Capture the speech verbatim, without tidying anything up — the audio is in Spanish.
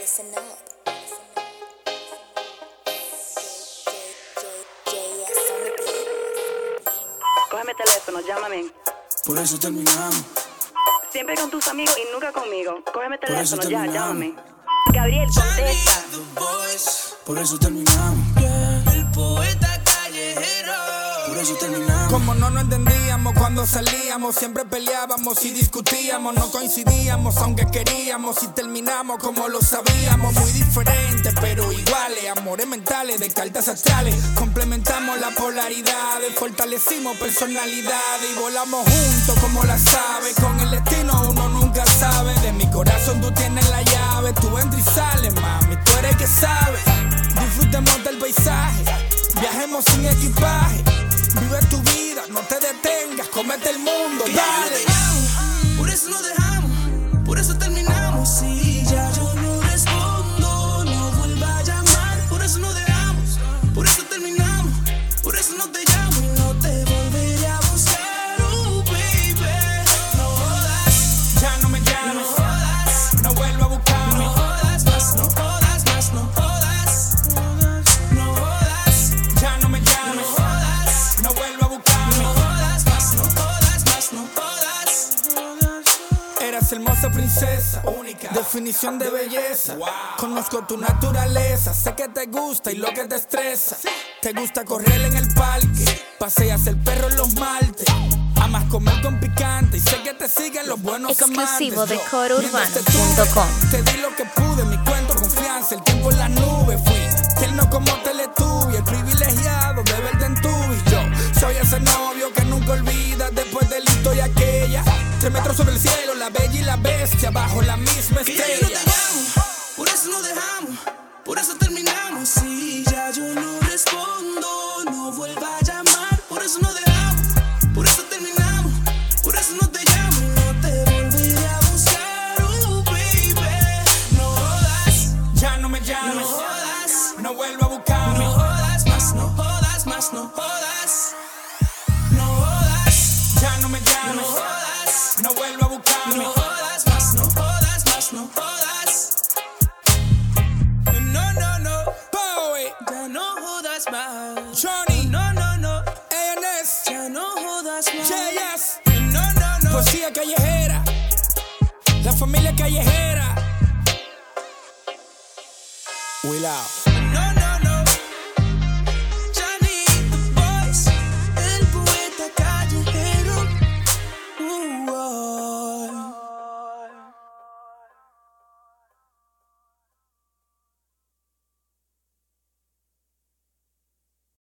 Listen up. Cógeme teléfono, llámame. Por eso terminamos. Siempre con tus amigos y nunca conmigo. Cógeme Por eso teléfono, ya, terminamos. llámame. Gabriel, contesta. Por eso terminamos. El poeta callejero. Por eso terminamos. Como no nos entendíamos cuando salíamos, siempre peleábamos y discutíamos, no coincidíamos aunque queríamos y terminamos como lo sabíamos. Muy diferentes pero iguales, amores mentales de cartas astrales. Complementamos las polaridades, fortalecimos personalidades y volamos juntos como las aves. Con el destino uno nunca sabe, de mi corazón tú tienes la llave. Tú entras y sales, mami, tú eres que sabes. Disfrutemos del paisaje, viajemos sin equipaje. Vive tu vida, no te detengas, cómete el mundo, Que ya no dale. te llamo, por eso nos dejamos, por eso terminamos. Si ya yo no respondo, no vuelva a llamar. Por eso nos dejamos, por eso terminamos. Por eso no te llamo y no te volveré a buscar. Oh baby, no jodas, Ya no me no llames, jodas, no vuelvo a buscarme. no jodas más, no jodas más, no jodas, no jodas, Ya no me no llames, jodas. no vuelvo a buscarme. No jodas más, no jodas más, no jodas. Eras hermosa princesa, única, definición de belleza. Conozco tu naturaleza, sé que te gusta y lo que te estresa. Te gusta correr en el parque, paseas el perro en los martes. Amas comer con picante y sé que te siguen los buenos Exclusivo amantes. de Yo, coro mientras urbano te punto com. tuve, te di lo que pude, mi cuento, confianza, el tiempo en las nubes. Fui tierno como Teletubby, el privilegiado de verte en tu y yo soy ese novio que nunca olvida después del hito y aquella. Tres metros sobre el cielo, la bella y la bestia bajo la misma Que ya yo no te estrella. llamo, por eso nos dejamos, por eso terminamos. Si ya yo no respondo, no vuelva a llamar. Por eso nos dejamos, por eso terminamos. Por eso no te llamo y no te volveré a buscar. Oh baby, no jodas, Ya no me no llames, jodas, no vuelvo a buscarme. no jodas más, no jodas más, no jodas, no jodas, Ya no me no llames, jodas. no vuelvo a buscarme. No jodas más, no jodas más, no jodas. No, no, no, Bowie, ya no jodas más. Johnny, No, no, no, A N S, ya no jodas más. J S, No, no, no. poesía callejera, la familia callejera. Will out.